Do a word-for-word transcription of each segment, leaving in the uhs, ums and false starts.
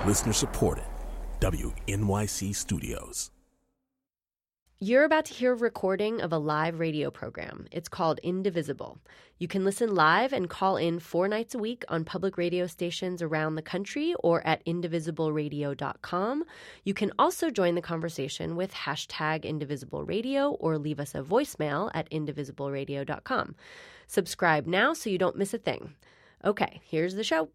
Listener supported. W N Y C Studios. You're about to hear a recording of a live radio program. It's called Indivisible. You can listen live and call in four nights a week on public radio stations around the country or at indivisible radio dot com. You can also join the conversation with hashtag Indivisible Radio or leave us a voicemail at indivisible radio dot com. Subscribe now so you don't miss a thing. Okay, here's the show.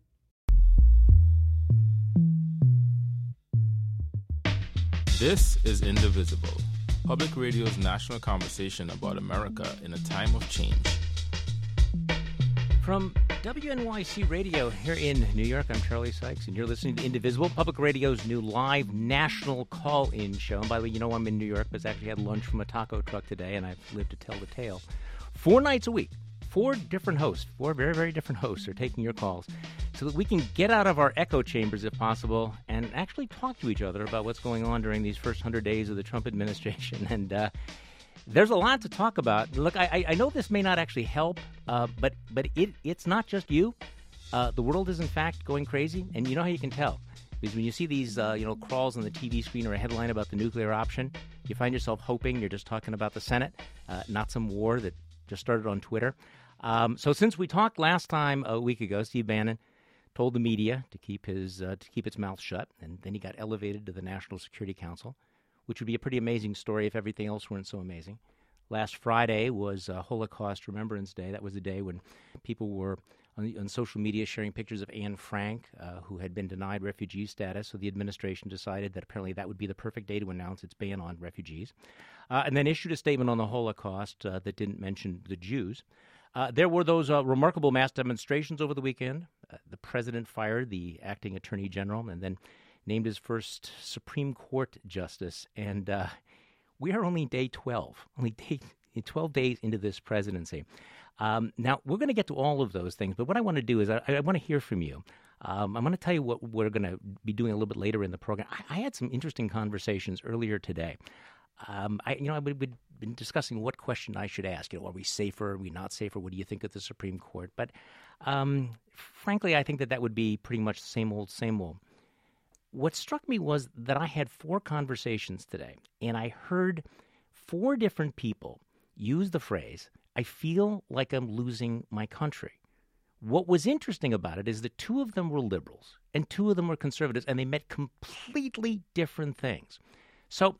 This is Indivisible, public radio's national conversation about America in a time of change. From W N Y C Radio here in New York, I'm Charlie Sykes, and you're listening to Indivisible, public radio's new live national call-in show. And by the way, you know I'm in New York, but I actually had lunch from a taco truck today, and I've lived to tell the tale. Four nights a week, four different hosts, four very, very different hosts are taking your calls so that we can get out of our echo chambers, if possible, and actually talk to each other about what's going on during these first hundred days of the Trump administration. And uh, there's a lot to talk about. Look, I, I know this may not actually help, uh, but but it it's not just you. Uh, the world is, in fact, going crazy, and you know how you can tell. Because when you see these, uh, you know, crawls on the T V screen or a headline about the nuclear option, you find yourself hoping you're just talking about the Senate, uh, not some war that just started on Twitter. Um, so since we talked last time a week ago, Steve Bannon told the media to keep his uh, to keep its mouth shut, and then he got elevated to the National Security Council, which would be a pretty amazing story if everything else weren't so amazing. Last Friday was uh, Holocaust Remembrance Day. That was the day when people were on, the, on social media sharing pictures of Anne Frank, uh, who had been denied refugee status. So the administration decided that apparently that would be the perfect day to announce its ban on refugees, uh, and then issued a statement on the Holocaust uh, that didn't mention the Jews. Uh, there were those uh, remarkable mass demonstrations over the weekend. Uh, the president fired the acting attorney general and then named his first Supreme Court justice. And uh, we are only day twelve, only day, twelve days into this presidency. Um, now, we're going to get to all of those things, but what I want to do is I, I want to hear from you. Um, I'm going to tell you what we're going to be doing a little bit later in the program. I, I had some interesting conversations earlier today. Um, I, you know, we've been discussing what question I should ask. You know, are we safer? Are we not safer? What do you think of the Supreme Court? But um, frankly, I think that that would be pretty much the same old, same old. What struck me was that I had four conversations today, and I heard four different people use the phrase, I feel like I'm losing my country. What was interesting about it is that two of them were liberals, and two of them were conservatives, and they meant completely different things. So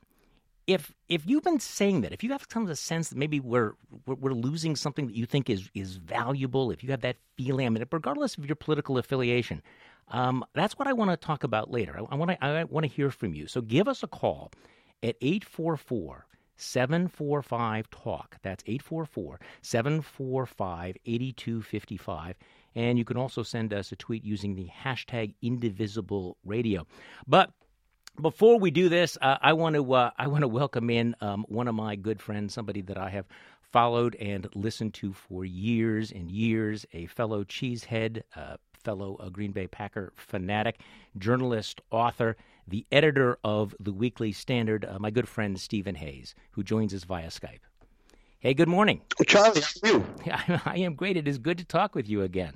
If if you've been saying that, if you have some of the sense that maybe we're, we're we're losing something that you think is is valuable, if you have that feeling, I mean, regardless of your political affiliation, um, that's what I want to talk about later. I, I want to I want to hear from you. So give us a call at eight four four, seven four five, talk. That's eight four four, seven four five, eight two five five. And you can also send us a tweet using the hashtag Indivisible Radio. But before we do this, uh, I want to uh, I want to welcome in um, one of my good friends, somebody that I have followed and listened to for years and years, a fellow cheesehead, uh, fellow uh, Green Bay Packer fanatic, journalist, author, the editor of the Weekly Standard, uh, my good friend Stephen Hayes, who joins us via Skype. Hey, good morning. Charlie, how are you? I am great. It is good to talk with you again.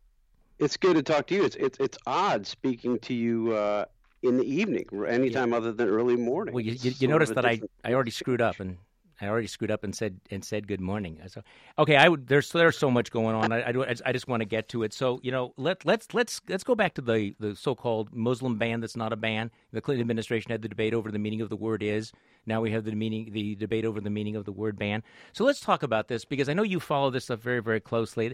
It's good to talk to you. It's it's, it's odd speaking to you uh, in the evening, or anytime yeah. other than early morning. Well, you, you, you noticed that I, I already screwed up and I already screwed up and said and said good morning. So, okay, I would, there's there's so much going on. I, I, I just want to get to it. So you know, let let's let's let's go back to the, the so-called Muslim ban that's not a ban. The Clinton administration had the debate over the meaning of the word is. Now we have the meaning the debate over the meaning of the word ban. So let's talk about this because I know you follow this stuff very very closely.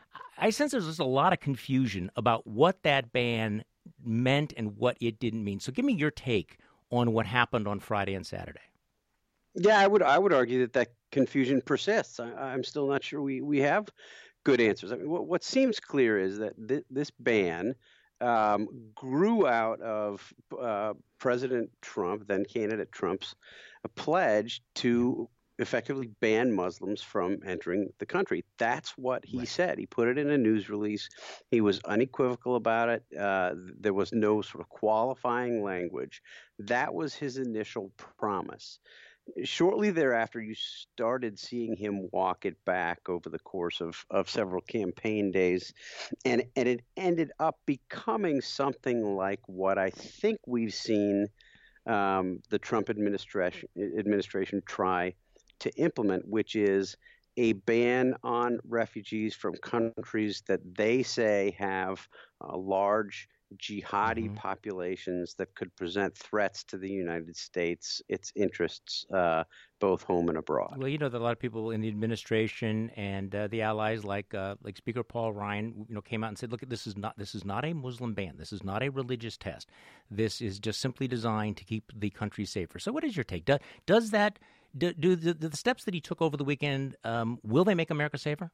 I sense there's just a lot of confusion about what that ban meant and what it didn't mean. So give me your take on what happened on Friday and Saturday. Yeah, I would I would argue that that confusion persists. I, I'm still not sure we, we have good answers. I mean, what, what seems clear is that th- this ban um, grew out of uh, President Trump, then candidate Trump's, a pledge to effectively ban Muslims from entering the country. That's what he right. said. He put it in a news release. He was unequivocal about it. Uh, there was no sort of qualifying language. That was his initial promise. Shortly thereafter, you started seeing him walk it back over the course of, of several campaign days. And, and it ended up becoming something like what I think we've seen um, the Trump administration, administration try to implement, which is a ban on refugees from countries that they say have uh, large jihadi mm-hmm. populations that could present threats to the United States, its interests, uh, both home and abroad. Well, you know that a lot of people in the administration and uh, the allies, like uh, like Speaker Paul Ryan, you know, came out and said, "Look, this is not this is not a Muslim ban. This is not a religious test. This is just simply designed to keep the country safer." So, what is your take? Do, does that do, do the, the steps that he took over the weekend? Um, will they make America safer?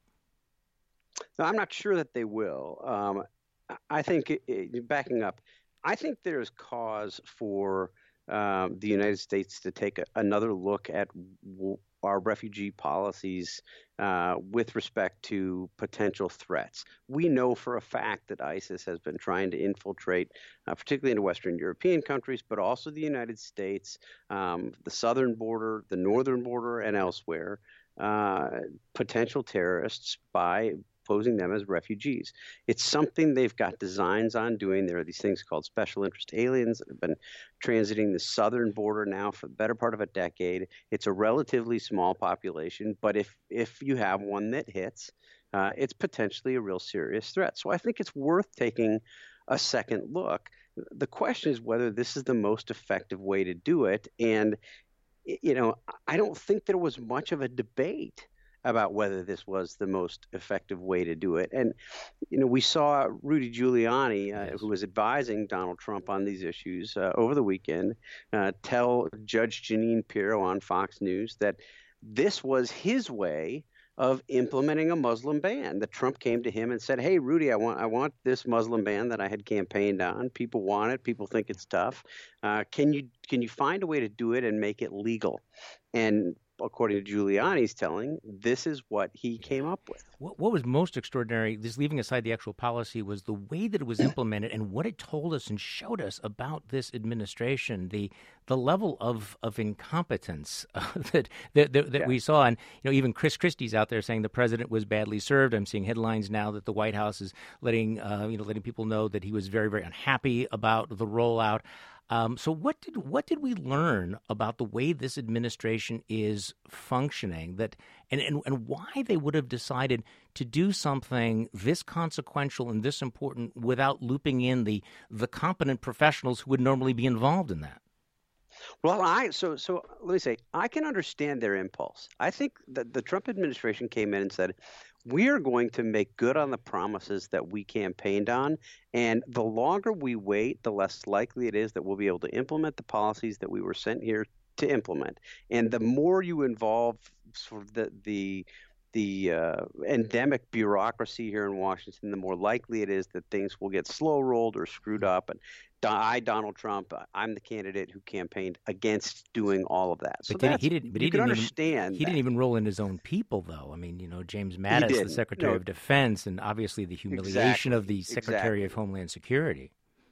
No, I'm not sure that they will. Um, I think, it, backing up, I think there's cause for um, the United States to take a, another look at w- our refugee policies uh, with respect to potential threats. We know for a fact that ISIS has been trying to infiltrate, uh, particularly into Western European countries, but also the United States, um, the southern border, the northern border, and elsewhere, uh, potential terrorists by posing them as refugees. It's something they've got designs on doing. There are these things called special interest aliens that have been transiting the southern border now for the better part of a decade. It's a relatively small population, but if if you have one that hits, uh, it's potentially a real serious threat. So I think it's worth taking a second look. The question is whether this is the most effective way to do it. And, you know, I don't think there was much of a debate about whether this was the most effective way to do it. And, you know, we saw Rudy Giuliani, uh, yes. who was advising Donald Trump on these issues uh, over the weekend, uh, tell Judge Jeanine Pirro on Fox News that this was his way of implementing a Muslim ban. That Trump came to him and said, "Hey, Rudy, I want I want this Muslim ban that I had campaigned on. People want it. People think it's tough. Uh, can you can you find a way to do it and make it legal?" And according to Giuliani's telling, this is what he came up with. What, what was most extraordinary, just leaving aside the actual policy, was the way that it was implemented and what it told us and showed us about this administration, the the level of, of incompetence uh, that that, that, that yeah. we saw. And, you know, even Chris Christie's out there saying the president was badly served. I'm seeing headlines now that the White House is letting, uh, you know, letting people know that he was very, very unhappy about the rollout. Um, so what did what did we learn about the way this administration is functioning, that and, and, and why they would have decided to do something this consequential and this important without looping in the the competent professionals who would normally be involved in that? Well, I so so let me say, I can understand their impulse. I think that the Trump administration came in and said, we are going to make good on the promises that we campaigned on. And the longer we wait, the less likely it is that we'll be able to implement the policies that we were sent here to implement. And the more you involve sort of the the the uh, endemic bureaucracy here in Washington, the more likely it is that things will get slow rolled or screwed up. And I, Donald Trump, I'm the candidate who campaigned against doing all of that. So but did, he didn't. But you he can didn't understand. Even, he that. didn't even roll in his own people, though. I mean, you know, James Mattis, the Secretary no. of Defense, and obviously the humiliation exactly. of the Secretary exactly. of Homeland Security.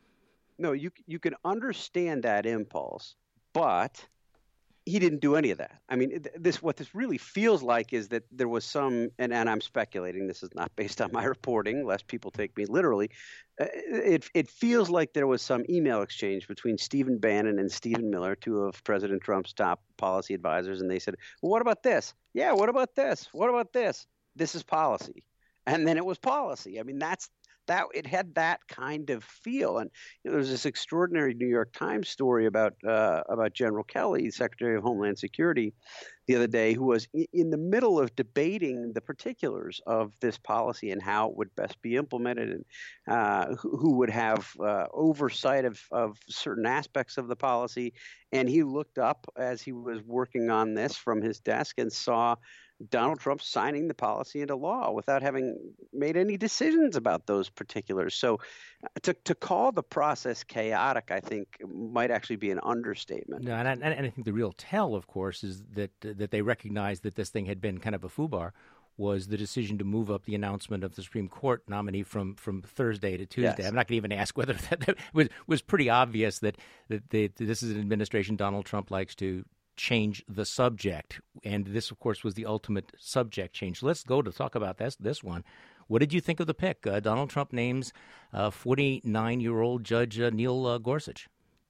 No, you you can understand that impulse, but he didn't do any of that. I mean, this what this really feels like is that there was some, and, and I'm speculating, this is not based on my reporting, lest people take me literally. Uh, it it feels like there was some email exchange between Stephen Bannon and Stephen Miller, two of President Trump's top policy advisors, and they said, well, what about this? Yeah, what about this? What about this? This is policy. And then it was policy. I mean, that's that it had that kind of feel. And you know, there's this extraordinary New York Times story about uh, about General Kelly, Secretary of Homeland Security, the other day, who was in the middle of debating the particulars of this policy and how it would best be implemented, and uh, who, who would have uh, oversight of, of certain aspects of the policy. And he looked up as he was working on this from his desk and saw Donald Trump signing the policy into law without having made any decisions about those particulars. So to to call the process chaotic, I think, might actually be an understatement. No, and I, and I think the real tell, of course, is that that they recognized that this thing had been kind of a foobar, was the decision to move up the announcement of the Supreme Court nominee from, from Thursday to Tuesday. Yes. I'm not going to even ask whether that, that was was pretty obvious that, that they, this is an administration Donald Trump likes to change the subject. And this, of course, was the ultimate subject change. Let's go to talk about this, this one. What did you think of the pick? Uh, Donald Trump names uh, forty-nine-year-old Judge uh, Neil uh, Gorsuch.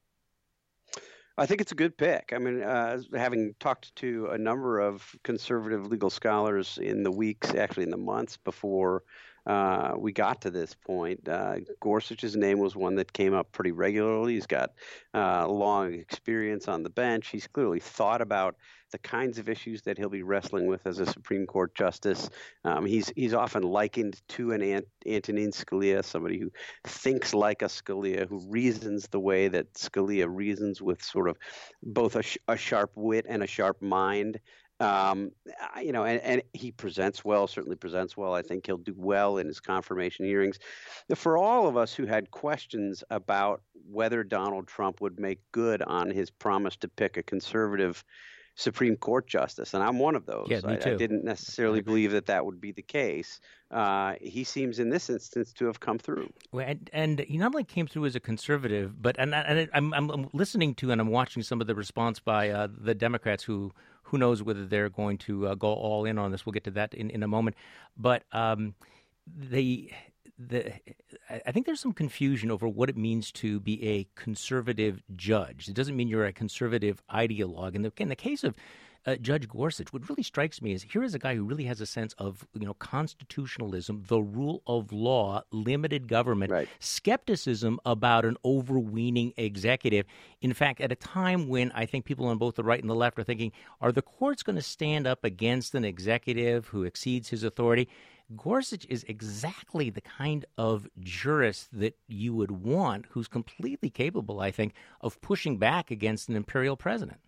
I think it's a good pick. I mean, uh, having talked to a number of conservative legal scholars in the weeks, actually in the months before uh, we got to this point, uh, Gorsuch's name was one that came up pretty regularly. He's got uh, long experience on the bench. He's clearly thought about the kinds of issues that he'll be wrestling with as a Supreme Court justice. Um, he's he's often likened to an Ant- Antonin Scalia, somebody who thinks like a Scalia, who reasons the way that Scalia reasons, with sort of both a, sh- a sharp wit and a sharp mind. Um, you know, and, and he presents well, certainly presents well. I think he'll do well in his confirmation hearings. For all of us who had questions about whether Donald Trump would make good on his promise to pick a conservative Supreme Court justice, and I'm one of those. Yeah, me I, too. I didn't necessarily believe that that would be the case. Uh, he seems in this instance to have come through. Well, and, and he not only came through as a conservative, but and, and I'm, I'm listening to and I'm watching some of the response by uh, the Democrats who who knows whether they're going to uh, go all in on this. We'll get to that in, in a moment. But um, the the I think there's some confusion over what it means to be a conservative judge. It doesn't mean you're a conservative ideologue. And in the case of Uh, Judge Gorsuch, what really strikes me is here is a guy who really has a sense of, you know, constitutionalism, the rule of law, limited government, Right. skepticism about an overweening executive. In fact, at a time when I think people on both the right and the left are thinking, are the courts going to stand up against an executive who exceeds his authority? Gorsuch is exactly the kind of jurist that you would want, who's completely capable, I think, of pushing back against an imperial president.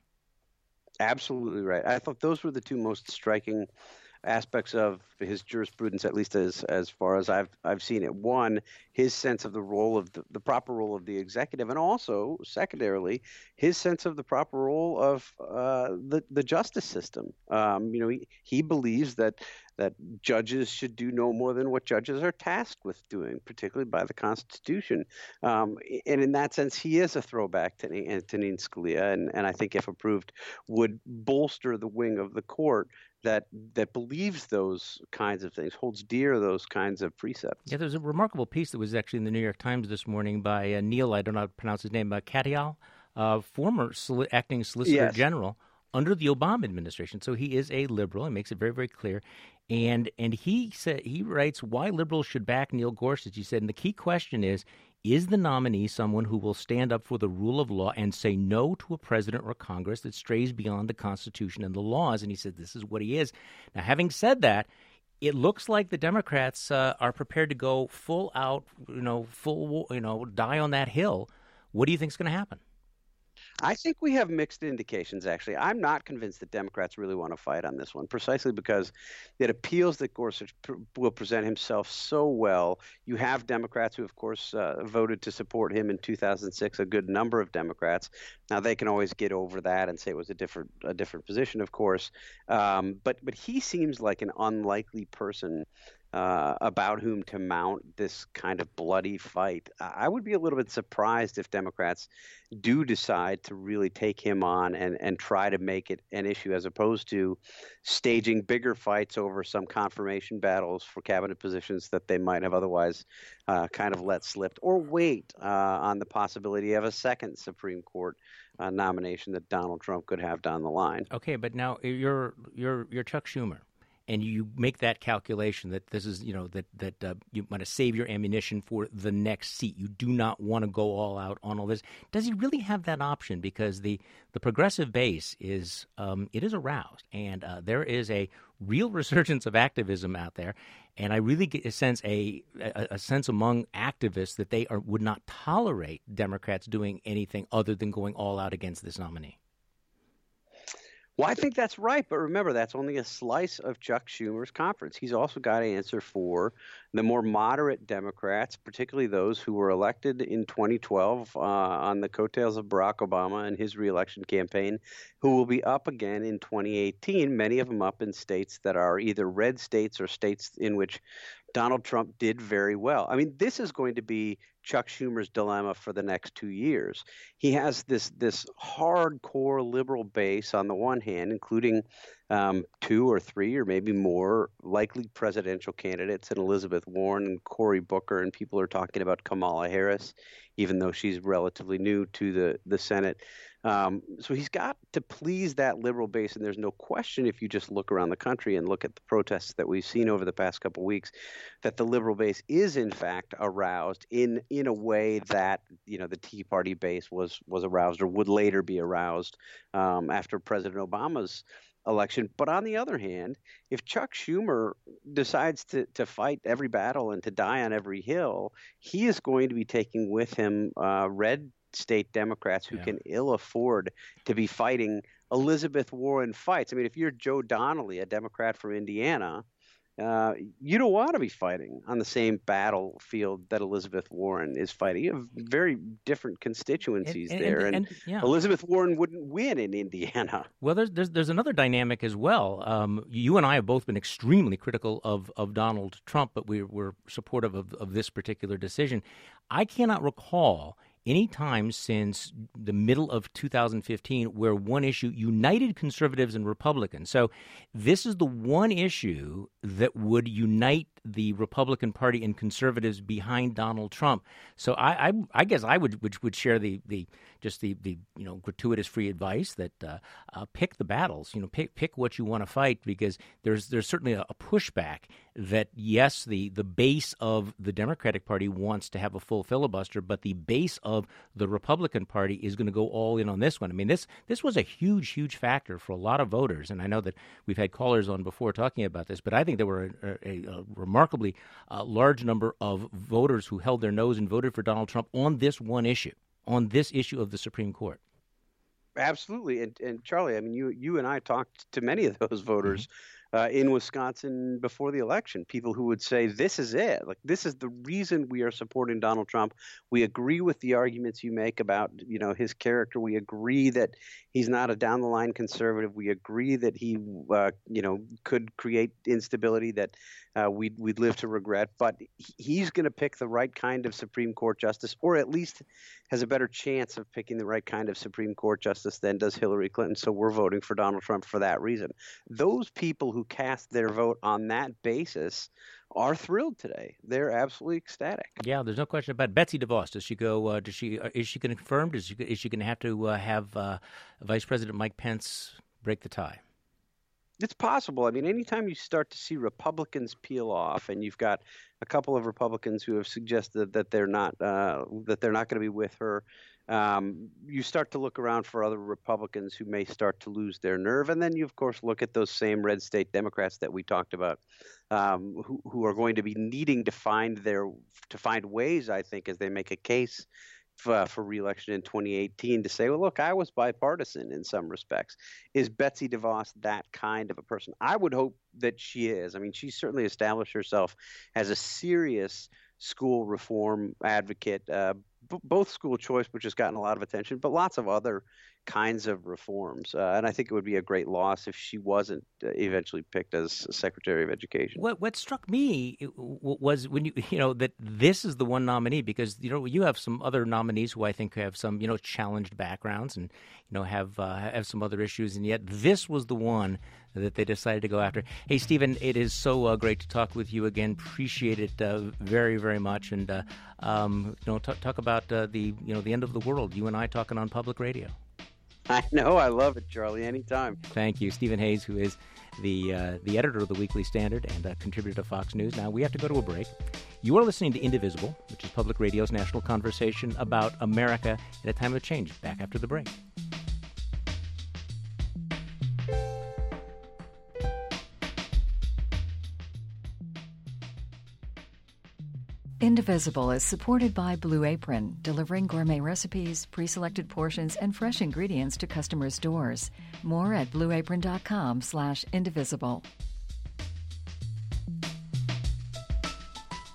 Absolutely right. I thought those were the two most striking aspects of his jurisprudence, at least as as far as I've I've seen it. One, his sense of the role of the, the proper role of the executive, and also secondarily, his sense of the proper role of uh, the the justice system. Um, you know, he, he believes that that judges should do no more than what judges are tasked with doing, particularly by the Constitution. Um, and in that sense, he is a throwback to Antonin Scalia, and, and I think, if approved, would bolster the wing of the court that that believes those kinds of things, holds dear those kinds of precepts. Yeah, there's a remarkable piece that was actually in the New York Times this morning by uh, Neil, I don't know how to pronounce his name, uh, Katyal, uh, former soli- acting Solicitor Yes. General under the Obama administration. So he is a liberal. He makes it very, very clear. And and he said he writes why liberals should back Neil Gorsuch. He said, and the key question is, is the nominee someone who will stand up for the rule of law and say no to a president or Congress that strays beyond the Constitution and the laws? And he said this is what he is. Now, having said that, it looks like the Democrats uh, are prepared to go full out, you know, full, you know, die on that hill. What do you think is going to happen? I think we have mixed indications, actually. I'm not convinced that Democrats really want to fight on this one, precisely because it appeals that Gorsuch pr- will present himself so well. You have Democrats who, of course, uh, voted to support him in two thousand six, a good number of Democrats. Now, they can always get over that and say it was a different a different position, of course. Um, but but he seems like an unlikely person Uh, about whom to mount this kind of bloody fight. I would be a little bit surprised if Democrats do decide to really take him on and, and try to make it an issue, as opposed to staging bigger fights over some confirmation battles for cabinet positions that they might have otherwise uh, kind of let slip, or wait uh, on the possibility of a second Supreme Court uh, nomination that Donald Trump could have down the line. Okay, but now you're you're you're Chuck Schumer. And you make that calculation that this is, you know, that that uh, you want to save your ammunition for the next seat. You do not want to go all out on all this. Does he really have that option? Because the, the progressive base is um, it is aroused, and uh, there is a real resurgence of activism out there. And I really get a sense a a, a sense among activists that they are would not tolerate Democrats doing anything other than going all out against this nominee. Well, I think that's right. But remember, that's only a slice of Chuck Schumer's conference. He's also got to answer for The more moderate Democrats, particularly those who were elected in twenty twelve uh, on the coattails of Barack Obama and his reelection campaign, who will be up again in twenty eighteen, many of them up in states that are either red states or states in which Donald Trump did very well. I mean, this is going to be Chuck Schumer's dilemma for the next two years. He has this this hardcore liberal base on the one hand, including um, two or three or maybe more likely presidential candidates in Elizabeth Warren and Cory Booker, and people are talking about Kamala Harris, even though she's relatively new to the, the Senate. Um, so he's got to please that liberal base, and there's no question if you just look around the country and look at the protests that we've seen over the past couple of weeks, that the liberal base is in fact aroused in in a way that, you know, the Tea Party base was was aroused or would later be aroused um, after President Obama's election. But on the other hand, if Chuck Schumer decides to to fight every battle and to die on every hill, he is going to be taking with him uh, red state Democrats who yeah. can ill afford to be fighting Elizabeth Warren fights. I mean, if you're Joe Donnelly, a Democrat from Indiana, uh, you don't want to be fighting on the same battlefield that Elizabeth Warren is fighting. You have very different constituencies and, and, there, and, and, and yeah. Elizabeth Warren wouldn't win in Indiana. Well, there's there's, there's another dynamic as well. Um, you and I have both been extremely critical of, of Donald Trump, but we we're supportive of, of this particular decision. I cannot recall any time since the middle of two thousand fifteen where one issue united conservatives and Republicans. So this is the one issue that would unite the Republican Party and conservatives behind Donald Trump. So I, I, I guess I would, would would share the the just the, the you know gratuitous free advice that uh, uh, pick the battles. You know, pick pick what you want to fight, because there's there's certainly a, a pushback that yes, the the base of the Democratic Party wants to have a full filibuster, but the base of the Republican Party is going to go all in on this one. I mean, this this was a huge, huge factor for a lot of voters, and I know that we've had callers on before talking about this, but I think there were a, a, a remarkably uh, large number of voters who held their nose and voted for Donald Trump on this one issue, on this issue of the Supreme Court. Absolutely, and and Charlie, I mean, you you and I talked to many of those voters. Mm-hmm. Uh, in Wisconsin before the election, people who would say, this is it. Like, this is the reason we are supporting Donald Trump. We agree with the arguments you make about, you know, his character. We agree that he's not a down the line conservative. We agree that he, uh, you know, could create instability that uh, we'd, we'd live to regret. But he's going to pick the right kind of Supreme Court justice, or at least has a better chance of picking the right kind of Supreme Court justice than does Hillary Clinton. So we're voting for Donald Trump for that reason. Those people who who cast their vote on that basis are thrilled today. They're absolutely ecstatic. Yeah, there's no question about it. Betsy DeVos. Does she go? Uh, does she? Uh, is she going to confirm? Is she? Is she going to have to uh, have uh, Vice President Mike Pence break the tie? It's possible. I mean, anytime you start to see Republicans peel off, and you've got a couple of Republicans who have suggested that they're not uh, that they're not going to be with her. Um, you start to look around for other Republicans who may start to lose their nerve. And then you, of course, look at those same red state Democrats that we talked about, um, who, who are going to be needing to find their to find ways, I think, as they make a case for, for re-election in twenty eighteen to say, well, look, I was bipartisan in some respects. Is Betsy DeVos that kind of a person? I would hope that she is. I mean, she's certainly established herself as a serious school reform advocate, uh, b- both school choice, which has gotten a lot of attention, but lots of other kinds of reforms. Uh, and I think it would be a great loss if she wasn't uh, eventually picked as Secretary of Education. What what struck me was when you you know that this is the one nominee, because you know you have some other nominees who I think have some you know challenged backgrounds and you know have uh, have some other issues, and yet this was the one that they decided to go after. Hey, Stephen, it is so uh, great to talk with you again. Appreciate it uh, very, very much. And uh, um, you know, t- talk about uh, the you know the end of the world. You and I talking on public radio. I know. I love it, Charlie. Anytime. Thank you. Stephen Hayes, who is the uh, the editor of the Weekly Standard and a contributor to Fox News. Now, we have to go to a break. You are listening to Indivisible, which is Public Radio's national conversation about America at a time of change. Back after the break. Indivisible is supported by Blue Apron, delivering gourmet recipes, pre-selected portions, and fresh ingredients to customers' doors. More at blueapron.com slash indivisible.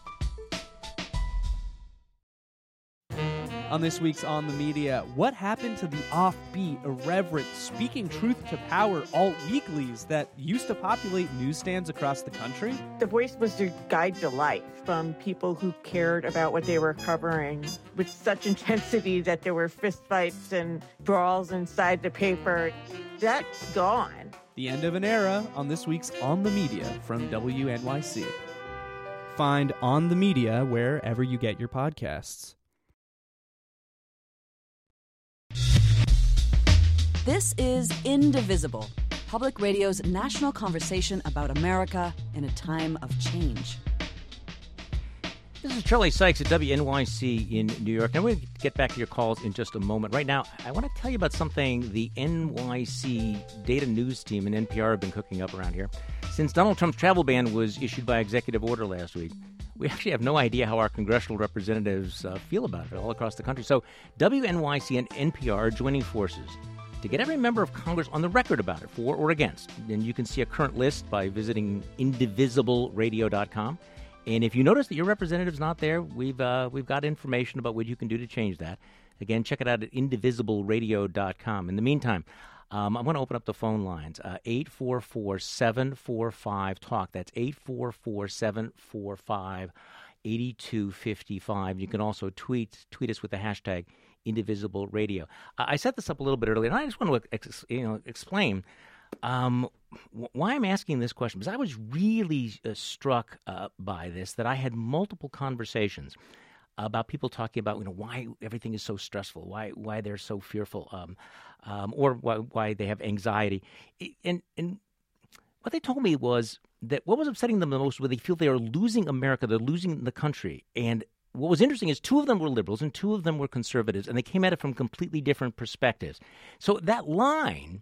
On this week's On the Media, what happened to the offbeat, irreverent, speaking truth to power alt weeklies that used to populate newsstands across the country? The Voice was their guide to life from people who cared about what they were covering with such intensity that there were fistfights and brawls inside the paper. That's gone. The end of an era on this week's On the Media from W N Y C. Find On the Media wherever you get your podcasts. This is Indivisible, Public Radio's national conversation about America in a time of change. This is Charlie Sykes at W N Y C in New York. Now, we're going to get back to your calls in just a moment. Right now, I want to tell you about something the N Y C data news team and N P R have been cooking up around here. Since Donald Trump's travel ban was issued by executive order last week, we actually have no idea how our congressional representatives uh, feel about it all across the country. So W N Y C and N P R are joining forces to get every member of Congress on the record about it, for or against. And you can see a current list by visiting indivisible radio dot com. And if you notice that your representative's not there, we've uh, we've got information about what you can do to change that. Again, check it out at indivisible radio dot com. In the meantime, um, I'm going to open up the phone lines, uh, eight four four, seven four five, talk. That's eight four four, seven four five, eight two five five. You can also tweet tweet us with the hashtag Indivisible Radio. Uh, I set this up a little bit earlier, and I just want to ex- you know explain um, w- why I'm asking this question, because I was really uh, struck uh, by this, that I had multiple conversations about people talking about, you know, why everything is so stressful, why why they're so fearful, um, um, or why, why they have anxiety. And, and what they told me was that what was upsetting them the most was they feel they are losing America, they're losing the country. And what was interesting is two of them were liberals and two of them were conservatives, and they came at it from completely different perspectives. So that line,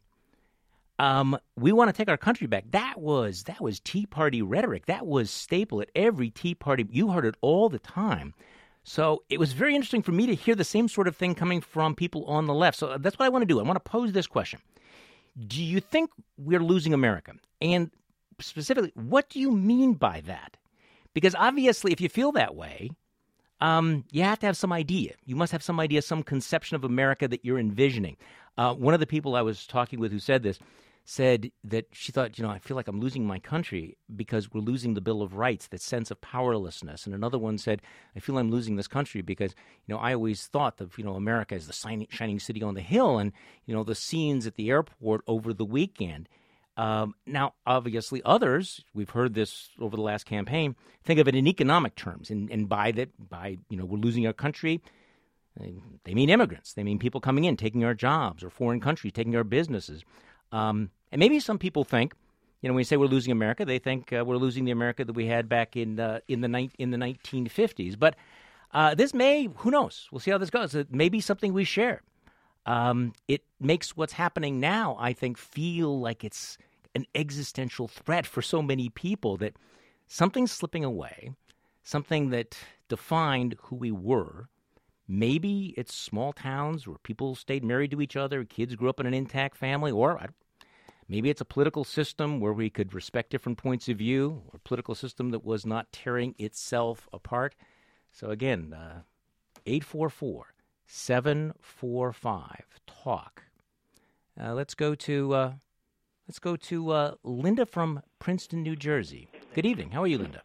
um, we want to take our country back, that was that was Tea Party rhetoric. That was staple at every Tea Party. You heard it all the time. So it was very interesting for me to hear the same sort of thing coming from people on the left. So that's what I want to do. I want to pose this question. Do you think we're losing America? And specifically, what do you mean by that? Because obviously, if you feel that way, Um, you have to have some idea. You must have some idea, some conception of America that you're envisioning. Uh, one of the people I was talking with who said this said that she thought, you know, I feel like I'm losing my country because we're losing the Bill of Rights, that sense of powerlessness. And another one said, I feel I'm losing this country because, you know, I always thought of, you know, America as the shining city on the hill, and, you know, the scenes at the airport over the weekend. Um, now, obviously, others, we've heard this over the last campaign, think of it in economic terms, and, and by that, by, you know, we're losing our country, they mean immigrants. They mean people coming in, taking our jobs, or foreign countries taking our businesses. Um, and maybe some people think, you know, when we say we're losing America, they think uh, we're losing the America that we had back in uh, in the ni- in the nineteen fifties. But uh, this may, who knows? We'll see how this goes. It may be something we share. Um, it makes what's happening now, I think, feel like it's an existential threat for so many people, that something's slipping away, something that defined who we were. Maybe it's small towns where people stayed married to each other, kids grew up in an intact family, or maybe it's a political system where we could respect different points of view, or a political system that was not tearing itself apart. So again, uh, eight four four, seven four five, talk. Uh, let's go to uh, let's go to uh, Linda from Princeton, New Jersey. Good evening. How are you, Linda?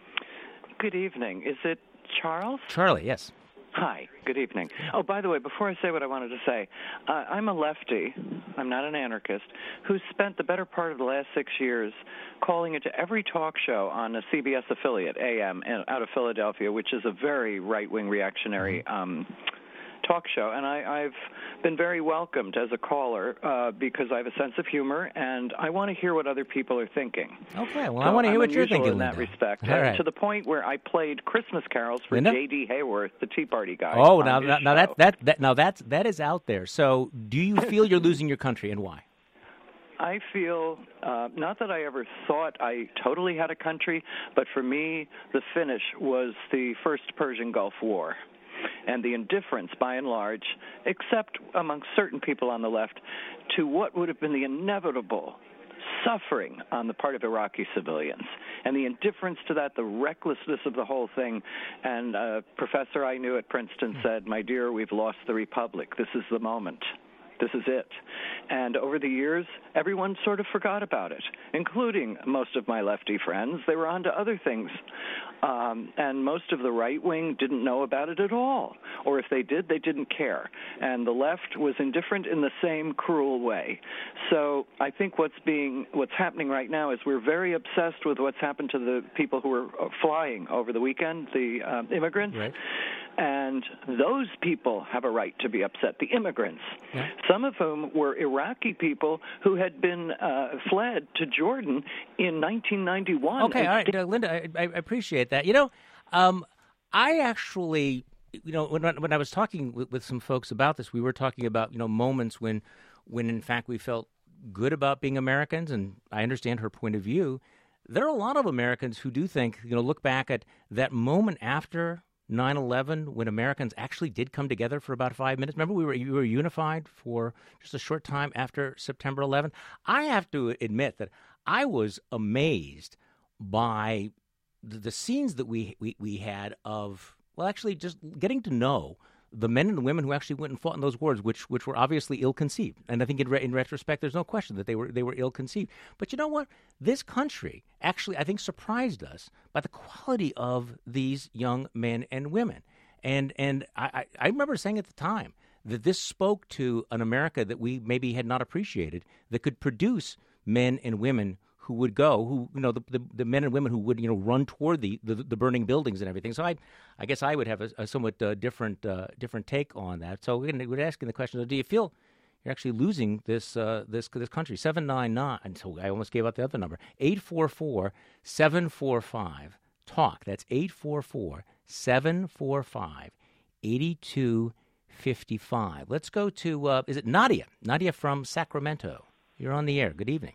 Good evening. Is it Charles? Charlie, yes. Hi, good evening. Oh, by the way, before I say what I wanted to say, uh, I'm a lefty, I'm not an anarchist, who spent the better part of the last six years calling into every talk show on a C B S affiliate, A M, out of Philadelphia, which is a very right-wing reactionary um talk show, and I, I've been very welcomed as a caller uh, because I have a sense of humor, and I want to hear what other people are thinking. Okay, well, so I want to hear I'm what you're thinking, in Linda. that respect, All right. to the point where I played Christmas carols for Linda? J D Hayworth, the Tea Party guy. Oh, on now, his now, now show. that that that now that's that is out there. So, do you feel you're losing your country, and why? I feel, uh, not that I ever thought I totally had a country, but for me, the finish was the first Persian Gulf War. And the indifference, by and large, except among certain people on the left, to what would have been the inevitable suffering on the part of Iraqi civilians. and the indifference to that, the recklessness of the whole thing. And a professor I knew at Princeton said, "My dear, we've lost the republic. This is the moment. This is it." And over the years, everyone sort of forgot about it, including most of my lefty friends. They were on to other things. Um, and most of the right wing didn't know about it at all. Or if they did, they didn't care. And the left was indifferent in the same cruel way. So I think what's being what's happening right now is we're very obsessed with what's happened to the people who were flying over the weekend, the um, immigrants. Right. And those people have a right to be upset, the immigrants, yeah. some of whom were Iraqi people who had been uh, fled to Jordan in nineteen ninety-one. Okay, all right, uh, Linda, I, I appreciate that. You know, um, I actually, you know, when, when I was talking with, with some folks about this, we were talking about, you know, moments when, when in fact we felt good about being Americans, and I understand her point of view. There are a lot of Americans who do think, you know, look back at that moment after nine eleven when Americans actually did come together for about five minutes. Remember, we were we were unified for just a short time after September eleventh. I have to admit that I was amazed by the, the scenes that we, we we had of, well, actually just getting to know the men and the women who actually went and fought in those wars, which which were obviously ill-conceived. And I think in, re- in retrospect, there's no question that they were they were ill-conceived. But you know what? This country actually, I think, surprised us by the quality of these young men and women. And and I, I remember saying at the time that this spoke to an America that we maybe had not appreciated, that could produce men and women who would go, who, you know, the, the, the men and women who would, you know, run toward the, the, the burning buildings and everything. So I I guess I would have a, a somewhat uh, different uh, different take on that. So we're, gonna, we're asking the question, do you feel you're actually losing this uh, this this country? seven nine nine, and so I almost gave out the other number, eight four four, seven four five, TALK. That's eight four four, seven four five, eight two five five. Let's go to, uh, is it Nadia? Nadia from Sacramento. You're on the air. Good evening.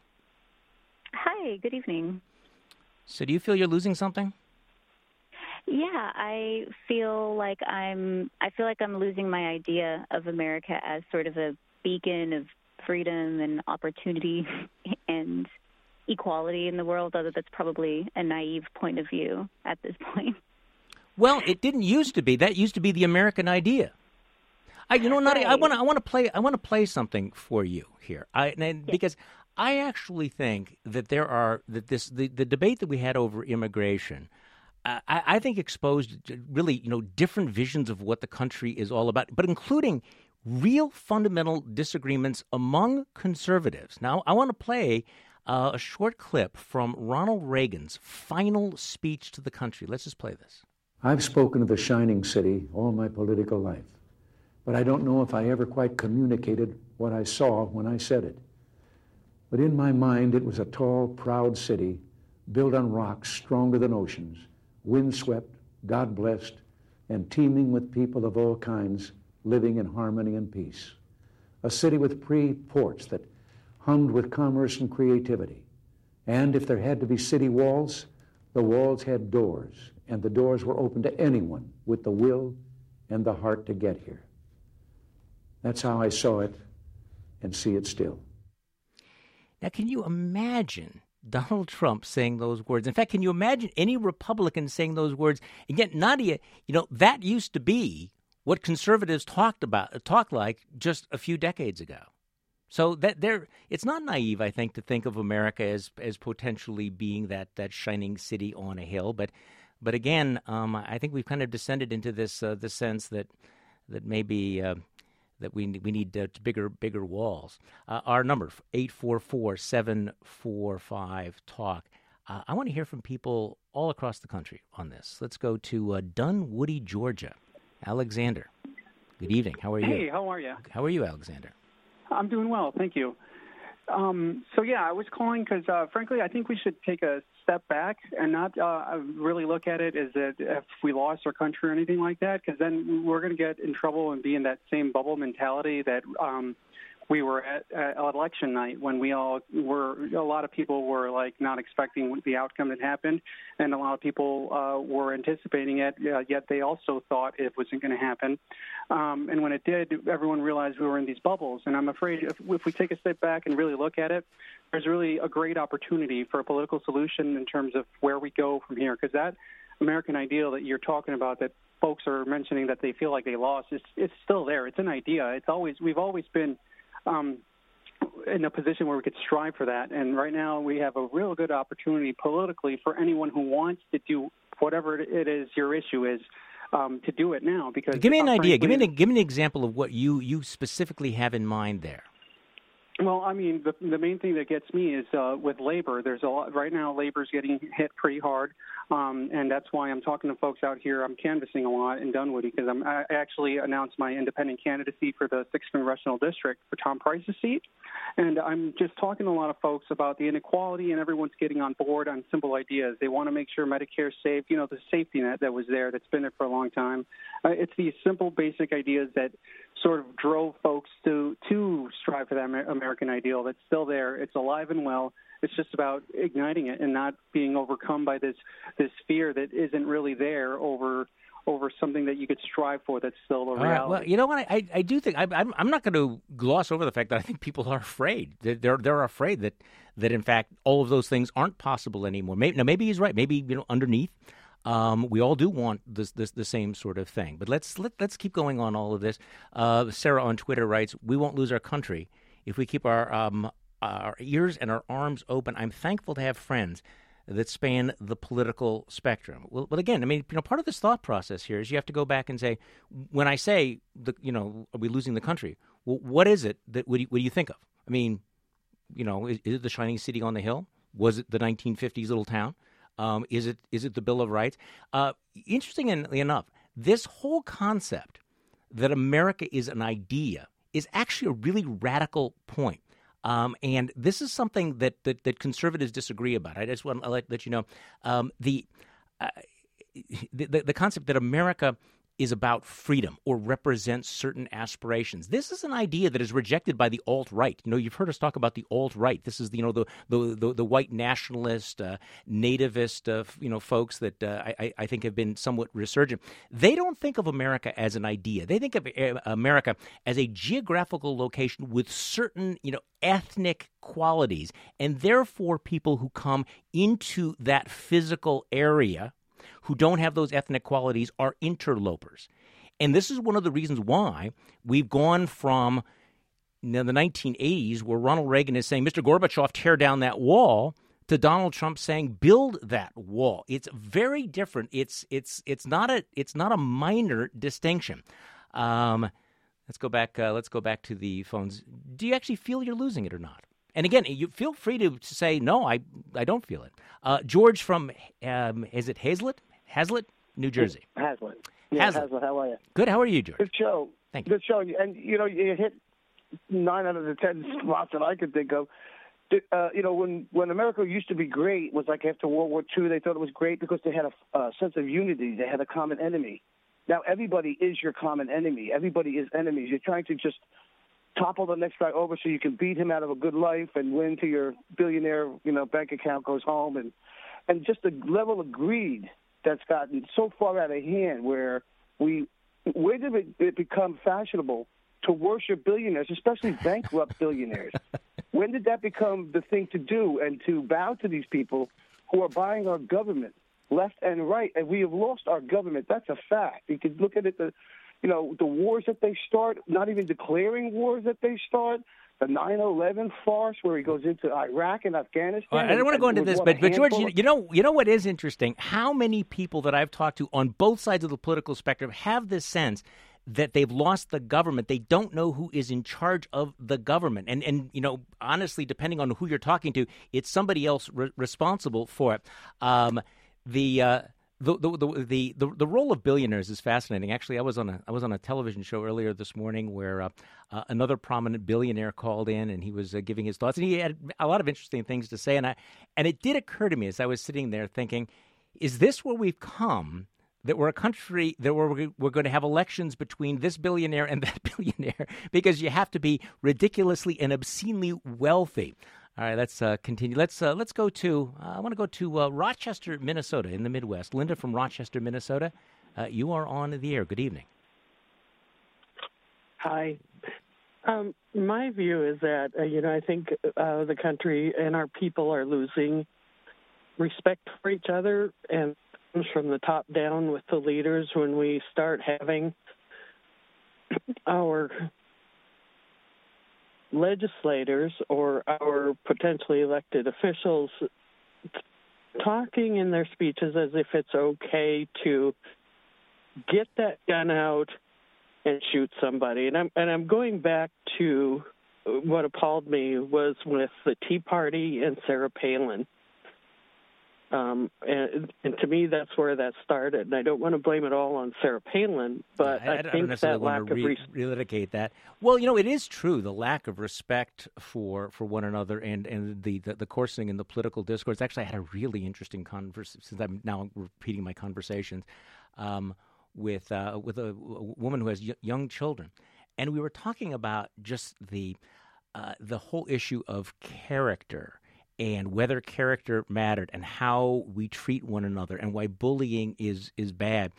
Hi, good evening. So do you feel you're losing something? Yeah, I feel like I'm I feel like I'm losing my idea of America as sort of a beacon of freedom and opportunity and equality in the world, although that's probably a naive point of view at this point. Well, it didn't used to be. That used to be the American idea. I, you know, Nadia, right. I want to I want to play I want to play something for you here. I and yeah. because I actually think that there are that this the, the debate that we had over immigration, uh, I, I think exposed really, you know, different visions of what the country is all about, but including real fundamental disagreements among conservatives. Now, I want to play uh, a short clip from Ronald Reagan's final speech to the country. Let's just play this. I've spoken of the shining city all my political life, but I don't know if I ever quite communicated what I saw when I said it. But in my mind, it was a tall, proud city built on rocks stronger than oceans, windswept, God-blessed, and teeming with people of all kinds living in harmony and peace. A city with free ports that hummed with commerce and creativity. And if there had to be city walls, the walls had doors, and the doors were open to anyone with the will and the heart to get here. That's how I saw it and see it still. Now, can you imagine Donald Trump saying those words? In fact, can you imagine any Republican saying those words? And yet, Nadia, you know, that used to be what conservatives talked about, talked like just a few decades ago. So that there, it's not naive, I think, to think of America as as potentially being that that shining city on a hill. But, but again, um, I think we've kind of descended into this uh, this sense that that maybe. Uh, that we we need uh, bigger bigger walls. Uh, our number, eight four four, seven four five, TALK. Uh, I want to hear from people all across the country on this. Let's go to uh, Dunwoody, Georgia. Alexander, good evening. How are you? Hey, how are you? How are you, Alexander? I'm doing well, thank you. Um, so, yeah, I was calling because, uh, frankly, I think we should take a step back and not uh, really look at it as that if we lost our country or anything like that, because then we're going to get in trouble and be in that same bubble mentality that um, we were at, at election night when we all were, a lot of people were like not expecting the outcome that happened, and a lot of people uh, were anticipating it, uh, yet they also thought it wasn't going to happen. Um, and when it did, everyone realized we were in these bubbles. And I'm afraid if, if we take a step back and really look at it, there's really a great opportunity for a political solution in terms of where we go from here, because that American ideal that you're talking about, that folks are mentioning that they feel like they lost, it's, it's still there. It's an idea. It's always, we've always been um, in a position where we could strive for that. And right now we have a real good opportunity politically for anyone who wants to do whatever it is your issue is, um, to do it now. Because give me an uh, idea. frankly, Give me an, give me an example of what you, you specifically have in mind there. Well, I mean, the the main thing that gets me is uh, with labor. There's a lot right now. Labor's getting hit pretty hard, um, and that's why I'm talking to folks out here. I'm canvassing a lot in Dunwoody because I'm, I actually announced my independent candidacy for the sixth Congressional District for Tom Price's seat, and I'm just talking to a lot of folks about the inequality, and everyone's getting on board on simple ideas. They want to make sure Medicare's safe. You know, the safety net that was there, that's been there for a long time. Uh, it's these simple, basic ideas that sort of drove folks to to strive for that American ideal that's still there. It's alive and well. It's just about igniting it and not being overcome by this this fear that isn't really there over over something that you could strive for that's still a reality. All right. Well, you know what? I, I do think I, I'm I'm not going to gloss over the fact that I think people are afraid. They're they're, they're afraid that that in fact all of those things aren't possible anymore. Maybe, now maybe he's right. Maybe you know underneath. Um, we all do want this, this, the same sort of thing. But let's let, let's keep going on all of this. Uh, Sarah on Twitter writes, "We won't lose our country if we keep our um, our ears and our arms open. I'm thankful to have friends that span the political spectrum." Well, but again, I mean, you know, part of this thought process here is you have to go back and say, when I say, the, you know, are we losing the country? Well, what is it that what do you, what do you think of? I mean, you know, is, is it the shining city on the hill? Was it the nineteen fifties little town? Um, is it is it the Bill of Rights? Uh, interestingly enough, this whole concept that America is an idea is actually a really radical point. Um, and this is something that, that, that conservatives disagree about. I just want to let, let you know um, the, uh, the the concept that America is about freedom or represents certain aspirations. This is an idea that is rejected by the alt-right. You know, you've heard us talk about the alt-right. This is, you know, the the the, the white nationalist, uh, nativist, uh, you know, folks that uh, I, I think have been somewhat resurgent. They don't think of America as an idea. They think of America as a geographical location with certain, you know, ethnic qualities, and therefore people who come into that physical area who don't have those ethnic qualities are interlopers. And this is one of the reasons why we've gone from you know, the nineteen eighties, where Ronald Reagan is saying, Mister Gorbachev, tear down that wall, to Donald Trump saying, build that wall. It's very different. It's it's it's not a it's not a minor distinction. Um, let's go back. Uh, let's go back to the phones. Do you actually feel you're losing it or not? And again, you feel free to, to say, no, I I don't feel it. Uh, George from, um, is it Hazlet? Hazlet, New Jersey. Hazlet. Yeah, Hazlet. Hazlet. How are you? Good. How are you, George? Good show. Thank you. Good show. And, you know, you hit nine out of the ten spots that I could think of. Uh, you know, when, when America used to be great, was like after World War Two, they thought it was great because they had a uh, sense of unity. They had a common enemy. Now everybody is your common enemy. Everybody is enemies. You're trying to just topple the next guy over so you can beat him out of a good life and win till your billionaire, you know, bank account goes home. And, and just the level of greed that's gotten so far out of hand where we, where did it, it become fashionable to worship billionaires, especially bankrupt billionaires? When did that become the thing to do and to bow to these people who are buying our government left and right? And we have lost our government. That's a fact. You could look at it, the, you know, the wars that they start, not even declaring wars that they start, the nine eleven farce where he goes into Iraq and Afghanistan. Well, I don't want to go into this, but, but George, you, you know you know what is interesting? How many people that I've talked to on both sides of the political spectrum have this sense that they've lost the government. They don't know who is in charge of the government. And, and you know, honestly, depending on who you're talking to, it's somebody else re- responsible for it. Um, the, uh, the, the, the, the, the role of billionaires is fascinating. Actually, I was on a I was on a television show earlier this morning where uh, uh, another prominent billionaire called in and he was uh, giving his thoughts. And he had a lot of interesting things to say. And I and it did occur to me as I was sitting there thinking, is this where we've come, that we're a country that we're, we're going to have elections between this billionaire and that billionaire because you have to be ridiculously and obscenely wealthy. All right, let's uh, continue. Let's uh, let's go to, uh, I want to go to uh, Rochester, Minnesota in the Midwest. Linda from Rochester, Minnesota, uh, you are on the air. Good evening. Hi. Um, my view is that, uh, you know, I think uh, the country and our people are losing respect for each other, and it comes from the top down with the leaders when we start having our legislators or our potentially elected officials talking in their speeches as if it's okay to get that gun out and shoot somebody. And I'm and I'm going back to what appalled me was with the Tea Party and Sarah Palin. Um, and, and to me, that's where that started. And I don't want to blame it all on Sarah Palin, but yeah, I, I, I don't think necessarily that want lack to re- of res- relitigate that. Well, you know, it is true, the lack of respect for, for one another and, and the, the, the coursing in the political discourse. Actually, I had a really interesting conversation, since I'm now repeating my conversations, um, with, uh, with a, a woman who has y- young children. And we were talking about just the uh, the whole issue of character and whether character mattered and how we treat one another and why bullying is is bad.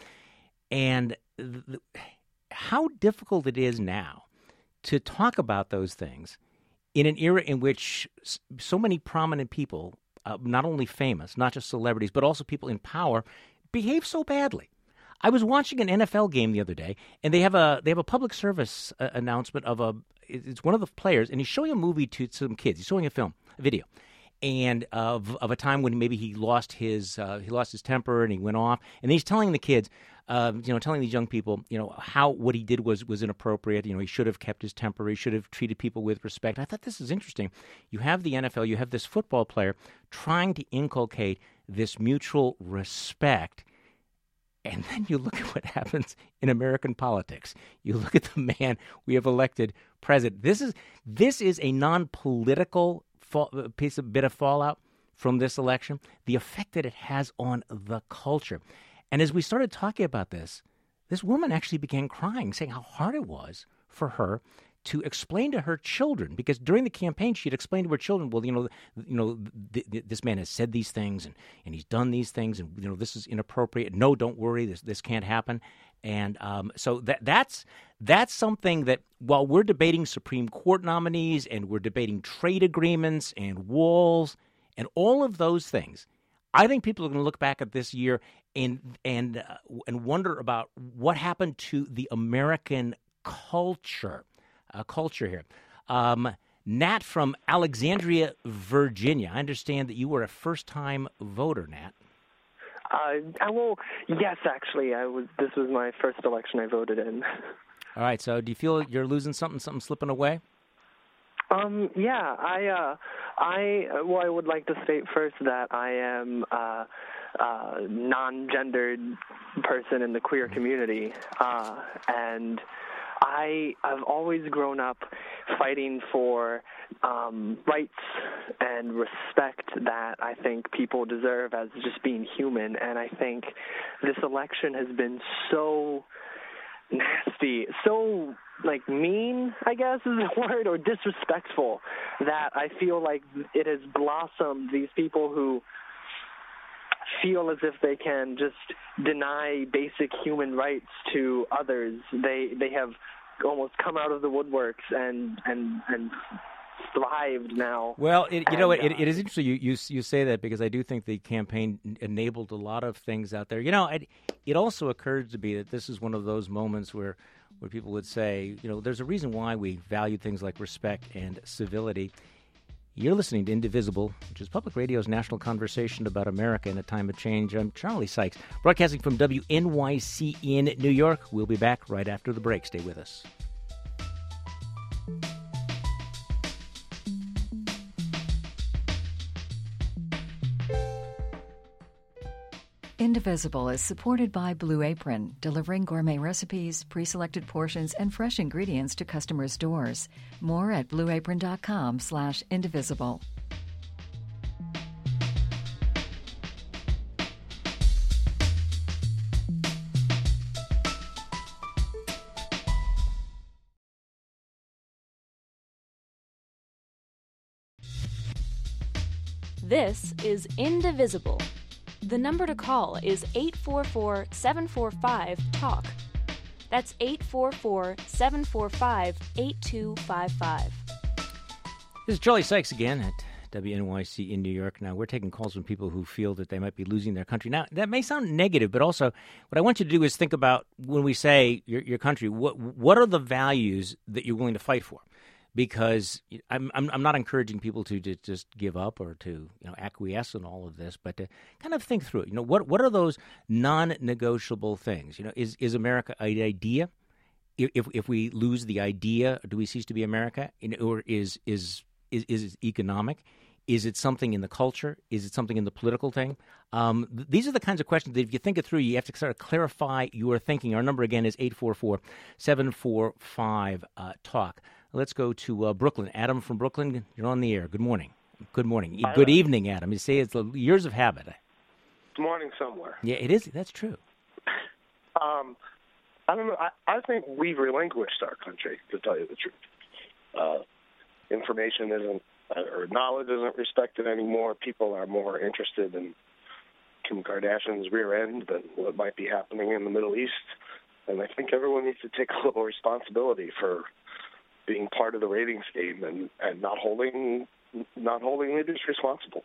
And th- th- how difficult it is now to talk about those things in an era in which so many prominent people, uh, not only famous, not just celebrities, but also people in power, behave so badly. I was watching an N F L game the other day, and they have a they have a public service uh, announcement of a it's one of the players, and he's showing a movie to some kids. He's showing a film, a video, and of of a time when maybe he lost his uh, he lost his temper and he went off, and he's telling the kids, uh, you know, telling these young people, you know, how what he did was was inappropriate. You know, he should have kept his temper. He should have treated people with respect. I thought this is interesting. You have the N F L, you have this football player trying to inculcate this mutual respect. And then you look at what happens in American politics. You look at the man we have elected president. This is this is a non-political fall, piece of bit of fallout from this election. The effect that it has on the culture. And as we started talking about this, this woman actually began crying, saying how hard it was for her to explain to her children, because during the campaign she had explained to her children, well, you know, you know, th- th- this man has said these things and, and he's done these things, and you know, this is inappropriate. No, don't worry, this this can't happen. And um, so that that's that's something that while we're debating Supreme Court nominees and we're debating trade agreements and walls and all of those things, I think people are going to look back at this year and and uh, and wonder about what happened to the American culture. Uh, culture here. Um, Nat from Alexandria, Virginia. I understand that you were a first-time voter, Nat. Uh, I will. Yes, actually, I was. This was my first election I voted in. All right. So, do you feel you're losing something? Something slipping away? Um. Yeah. I. Uh. I. Well, I would like to state first that I am a uh, uh, non-gendered person in the queer community, uh, and. I have always grown up fighting for um, rights and respect that I think people deserve as just being human. And I think this election has been so nasty, so, like, mean, I guess is the word, or disrespectful, that I feel like it has blossomed these people who feel as if they can just deny basic human rights to others. They they have almost come out of the woodworks and and and thrived now. Well, it, you and, know, it, uh, it is interesting you, you you say that, because I do think the campaign enabled a lot of things out there. You know, it, it also occurred to me that this is one of those moments where where people would say, you know, there's a reason why we value things like respect and civility. You're listening to Indivisible, which is Public Radio's national conversation about America in a time of change. I'm Charlie Sykes, broadcasting from W N Y C in New York. We'll be back right after the break. Stay with us. Indivisible is supported by Blue Apron, delivering gourmet recipes, pre-selected portions, and fresh ingredients to customers' doors. More at blueapron.com slash indivisible. This is Indivisible. The number to call is eight four four, seven four five, TALK. That's eight four four, seven four five, eight two five five. This is Charlie Sykes again at W N Y C in New York. Now, we're taking calls from people who feel that they might be losing their country. Now, that may sound negative, but also what I want you to do is think about when we say your, your country, what what are the values that you're willing to fight for? Because I'm, I'm I'm not encouraging people to just give up or to you know acquiesce in all of this, but to kind of think through it. You know, what what are those non-negotiable things? You know, is is America an idea? If if we lose the idea, do we cease to be America? Or is is is is it economic? Is it something in the culture? Is it something in the political thing? Um, th- these are the kinds of questions that if you think it through, you have to sort of clarify your thinking. Our number again is eight four four, seven four five, TALK. Let's go to uh, Brooklyn. Adam from Brooklyn, you're on the air. Good morning. Good morning. Hi, Good uh, evening, Adam. You say it's years of habit. It's morning somewhere. Yeah, it is. That's true. Um, I don't know. I, I think we've relinquished our country, to tell you the truth. Uh, information isn't, or knowledge isn't respected anymore. People are more interested in Kim Kardashian's rear end than what might be happening in the Middle East. And I think everyone needs to take a little responsibility for being part of the ratings game and, and not holding not holding leaders responsible.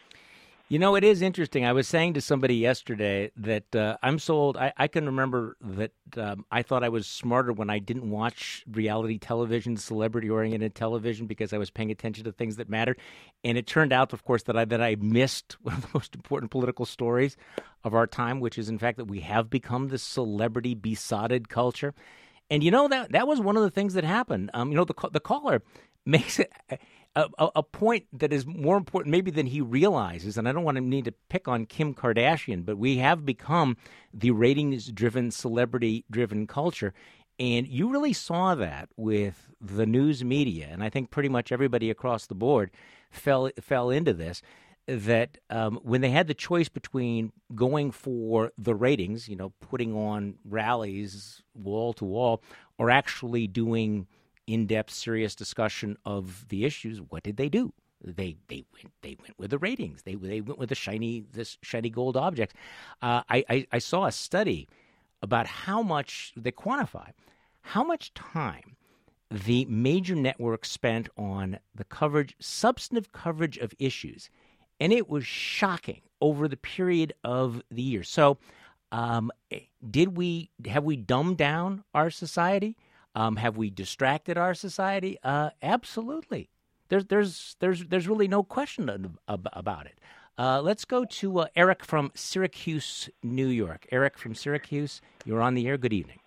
You know, it is interesting. I was saying to somebody yesterday that uh, I'm so old, I, I can remember that um, I thought I was smarter when I didn't watch reality television, celebrity-oriented television, because I was paying attention to things that mattered. And it turned out, of course, that I that I missed one of the most important political stories of our time, which is, in fact, that we have become this celebrity-besotted culture. And, you know, that that was one of the things that happened. Um, you know, the the caller makes it a, a, a point that is more important maybe than he realizes. And I don't want to need to pick on Kim Kardashian, but we have become the ratings-driven, celebrity-driven culture. And you really saw that with the news media. And I think pretty much everybody across the board fell fell into this. That um, when they had the choice between going for the ratings, you know, putting on rallies wall to wall, or actually doing in-depth, serious discussion of the issues, what did they do? They they went they went with the ratings. They they went with the shiny this shiny gold object. Uh, I, I I saw a study about how much they quantify how much time the major networks spent on the coverage, substantive coverage of issues. And it was shocking over the period of the year. So, um, did we have we dumbed down our society? Um, have we distracted our society? Uh, absolutely. There's there's there's there's really no question about it. Uh, let's go to uh, Eric from Syracuse, New York. Eric from Syracuse, you're on the air. Good evening.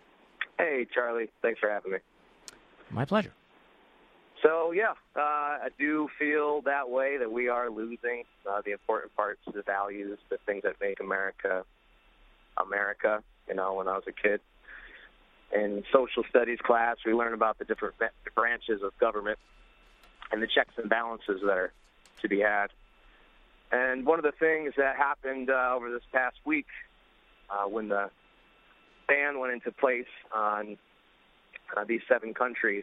Hey, Charlie. Thanks for having me. My pleasure. So, yeah, uh, I do feel that way, that we are losing uh, the important parts, the values, the things that make America America. You know, when I was a kid in social studies class, we learned about the different branches of government and the checks and balances that are to be had. And one of the things that happened uh, over this past week uh, when the ban went into place on uh, these seven countries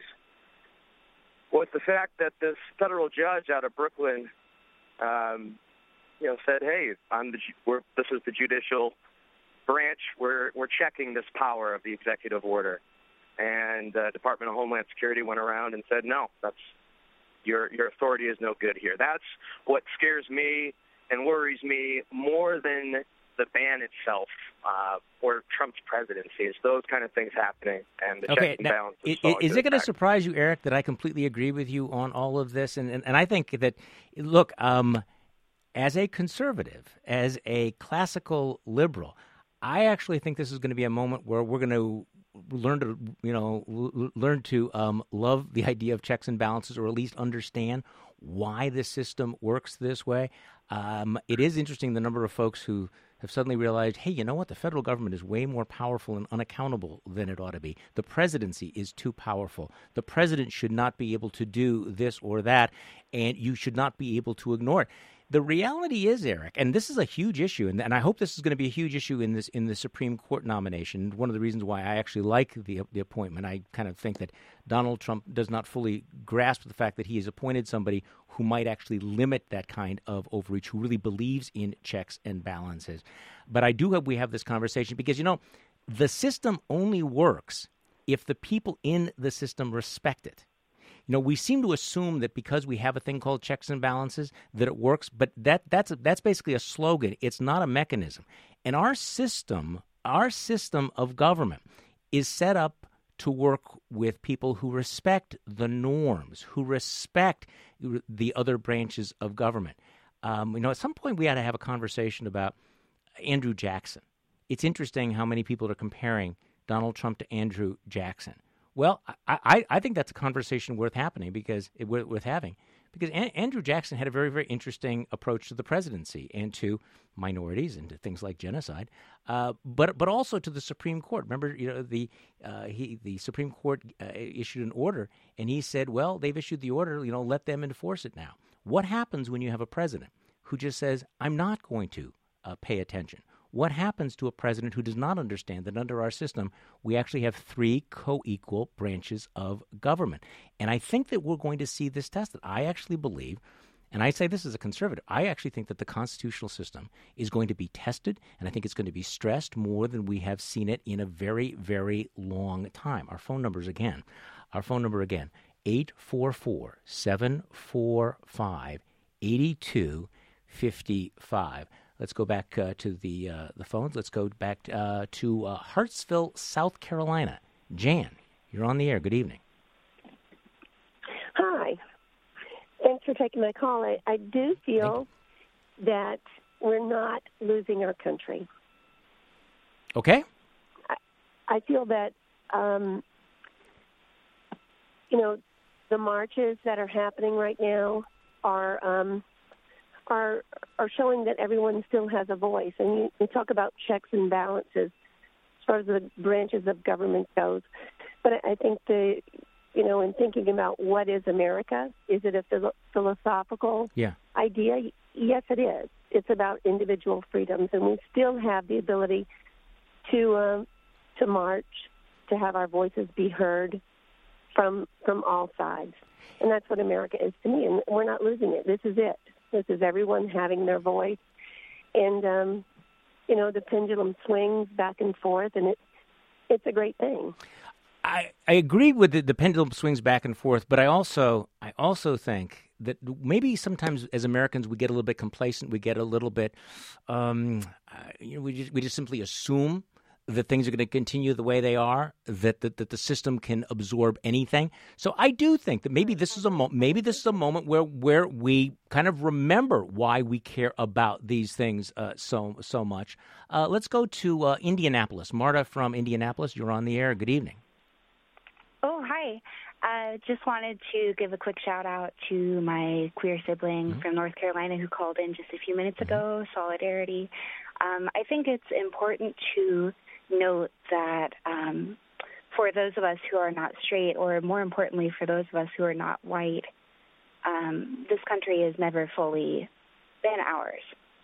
was the fact that this federal judge out of Brooklyn, um, you know, said, "Hey, I'm the, we're, this is the judicial branch. We're we're checking this power of the executive order." And the uh, Department of Homeland Security went around and said, "No, that's your your authority is no good here." That's what scares me and worries me more than the ban itself uh, or Trump's presidency. It's those kind of things happening, and the okay, checks and now, balances. Is, fall is into it going to effect. surprise you, Eric, that I completely agree with you on all of this? And and, and I think that, look, um, as a conservative, as a classical liberal, I actually think this is going to be a moment where we're going to learn to, you know, l- learn to um, love the idea of checks and balances, or at least understand why the system works this way. Um, it is interesting the number of folks who have suddenly realized, hey, you know what? The federal government is way more powerful and unaccountable than it ought to be. The presidency is too powerful. The president should not be able to do this or that, and you should not be able to ignore it. The reality is, Eric, and this is a huge issue, and, and I hope this is going to be a huge issue in this in the Supreme Court nomination. One of the reasons why I actually like the the appointment, I kind of think that Donald Trump does not fully grasp the fact that he has appointed somebody who might actually limit that kind of overreach, who really believes in checks and balances. But I do hope we have this conversation because, you know, the system only works if the people in the system respect it. You know, we seem to assume that because we have a thing called checks and balances that it works, but that that's a, that's basically a slogan. It's not a mechanism. And our system, our system of government is set up to work with people who respect the norms, who respect the other branches of government. Um, you know, at some point we ought to have a conversation about Andrew Jackson. It's interesting how many people are comparing Donald Trump to Andrew Jackson. Well, I, I, I think that's a conversation worth happening because it, worth having because An- Andrew Jackson had a very, very interesting approach to the presidency and to minorities and to things like genocide, uh, but but also to the Supreme Court. Remember, you know, the uh, he the Supreme Court uh, issued an order, and he said, "Well, they've issued the order. You know, let them enforce it now." What happens when you have a president who just says, "I'm not going to uh, pay attention"? What happens to a president who does not understand that under our system, we actually have three co-equal branches of government? And I think that we're going to see this tested. I actually believe, and I say this as a conservative, I actually think that the constitutional system is going to be tested, and I think it's going to be stressed more than we have seen it in a very, very long time. Our phone numbers again, our phone number again, eight four four, seven four five, eight two five five. Let's go back uh, to the uh, the phones. Let's go back uh, to uh, Hartsville, South Carolina. Jan, you're on the air. Good evening. Hi. Thanks for taking my call. I, I do feel that we're not losing our country. Okay. I, I feel that, um, you know, the marches that are happening right now are um, – are are showing that everyone still has a voice. And you, you talk about checks and balances as far as the branches of government goes. But I, I think the, you know, in thinking about what is America, is it a philo- philosophical yeah. idea? Yes, it is. It's about individual freedoms, and we still have the ability to uh, to march, to have our voices be heard from from all sides. And that's what America is to me, and we're not losing it. This is it. This is everyone having their voice. And, um, you know, the pendulum swings back and forth, and it, it's a great thing. I, I agree with the, the pendulum swings back and forth, but I also I also think that maybe sometimes as Americans we get a little bit complacent, we get a little bit, um, uh, you know, we just, we just simply assume that things are going to continue the way they are, that, that that the system can absorb anything. So I do think that maybe this is a mo- maybe this is a moment where where we kind of remember why we care about these things uh, so so much. Uh, let's go to uh, Indianapolis. Marta from Indianapolis, you're on the air. Good evening. Oh, hi. I uh, just wanted to give a quick shout out to my queer sibling mm-hmm. from North Carolina who called in just a few minutes mm-hmm. ago. Solidarity. Um, I think it's important to note that um, for those of us who are not straight, or more importantly, for those of us who are not white, um, this country has never fully been ours.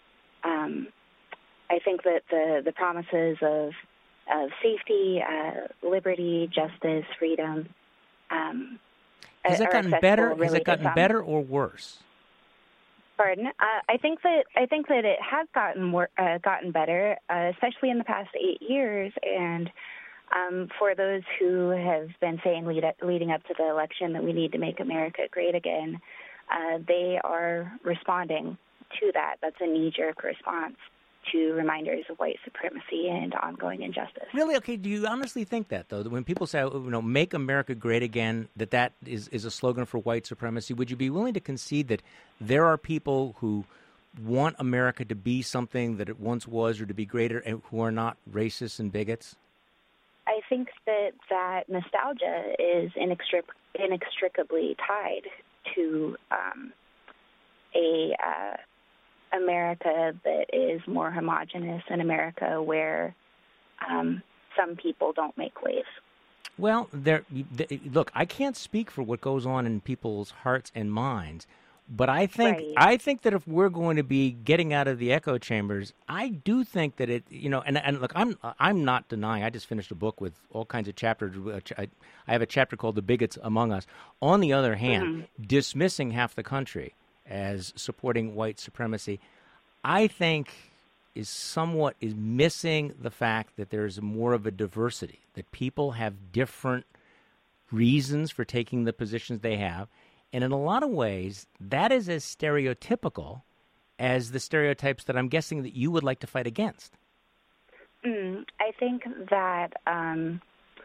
Um, I think that the, the promises of of safety, uh, liberty, justice, freedom, um, has it gotten better? Really has it gotten better or worse? Pardon. Uh, I think that I think that it has gotten more, uh, gotten better, uh, especially in the past eight years. And um, for those who have been saying lead up, leading up to the election that we need to make America great again, uh, they are responding to that. That's a knee-jerk response to reminders of white supremacy and ongoing injustice. Really? Okay, do you honestly think that, though, that when people say, you know, make America great again, that that is, is a slogan for white supremacy? Would you be willing to concede that there are people who want America to be something that it once was or to be greater and who are not racists and bigots? I think that that nostalgia is inextric- inextricably tied to um, a... Uh, America that is more homogenous, an America where um, some people don't make waves. Well, there. Look, I can't speak for what goes on in people's hearts and minds. But I think Right. I think that if we're going to be getting out of the echo chambers, I do think that it, you know, and and look, I'm I'm not denying. I just finished a book with all kinds of chapters. I, I have a chapter called "The Bigots Among Us." On the other hand, Mm-hmm. dismissing half the country as supporting white supremacy, I think is somewhat is missing the fact that there's more of a diversity, that people have different reasons for taking the positions they have. And in a lot of ways, that is as stereotypical as the stereotypes that I'm guessing that you would like to fight against. Mm, I think that um,